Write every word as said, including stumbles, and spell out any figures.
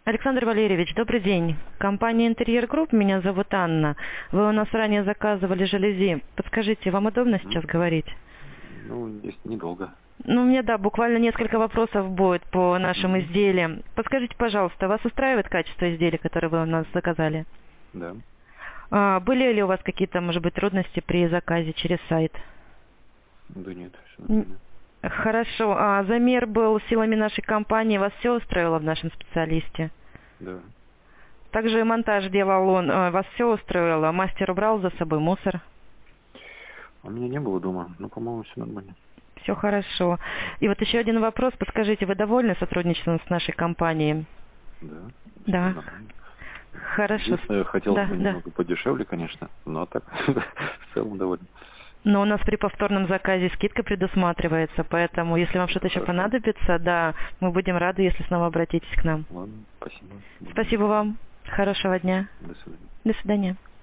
Александр Валерьевич, добрый день. Компания «Интерьер Групп», меня зовут Анна. Вы у нас ранее заказывали жалюзи. Подскажите, вам удобно сейчас М? говорить? Ну, не- недолго. Ну, у меня, да, буквально несколько вопросов будет по нашим Мгм. изделиям. Подскажите, пожалуйста, вас устраивает качество изделий, которые вы у нас заказали? Да. А, были ли у вас какие-то, может быть, трудности при заказе через сайт? Да нет, все Н- нормально. Хорошо. А замер был силами нашей компании. Вас все устроило в нашем специалисте? Да. Также и монтаж делал он. э, Вас все устроило? Мастер убрал за собой мусор? А меня не было дома, но, по-моему, все нормально. Все хорошо. И вот еще один вопрос. Подскажите, вы довольны сотрудничеством с нашей компанией? Да. Все Да. нормально. Хорошо. Единственное, хотелось Да, бы да. немного подешевле, конечно, но так в целом довольно. Но у нас при повторном заказе скидка предусматривается, поэтому если вам что-то еще Хорошо. понадобится, да, мы будем рады, если снова обратитесь к нам. Ладно, спасибо. Буду Спасибо ждать. вам. Хорошего дня. До свидания. До свидания.